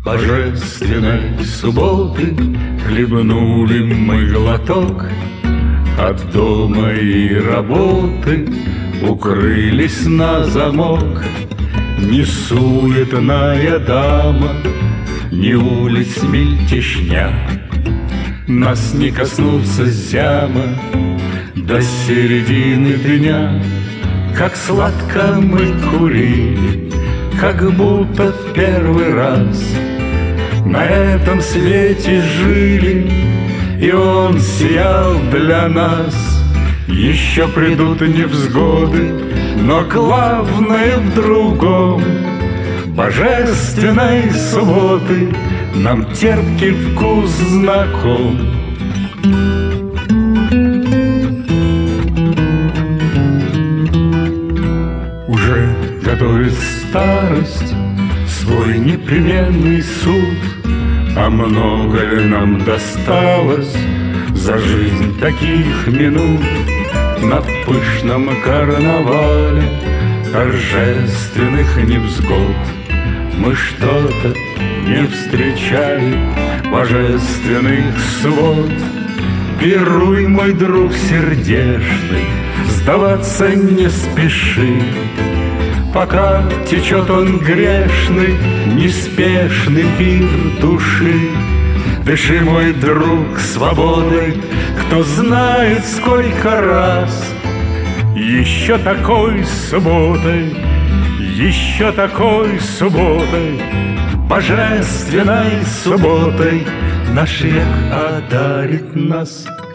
Божественной субботы хлебнули мы глоток, от дома и работы укрылись на замок. Не суетная дама, ни улиц мельтешня, нас не коснутся зяма до середины дня. Как сладко мы курили, как будто в первый раз на этом свете жили, и он сиял для нас. Еще придут невзгоды, но главное в другом. Божественной субботы нам терпкий вкус знаком. Уже готовит старость свой непременный суд. А много ли нам досталось за жизнь таких минут? На пышном карнавале торжественных невзгод мы что-то не встречали, божественных свод. Пируй, мой друг сердечный, сдаваться не спеши, пока течет он грешный, неспешный пир души. Дыши, мой друг, свободой, кто знает сколько раз. Еще такой субботой, еще такой субботой, божественной субботой наш век одарит нас.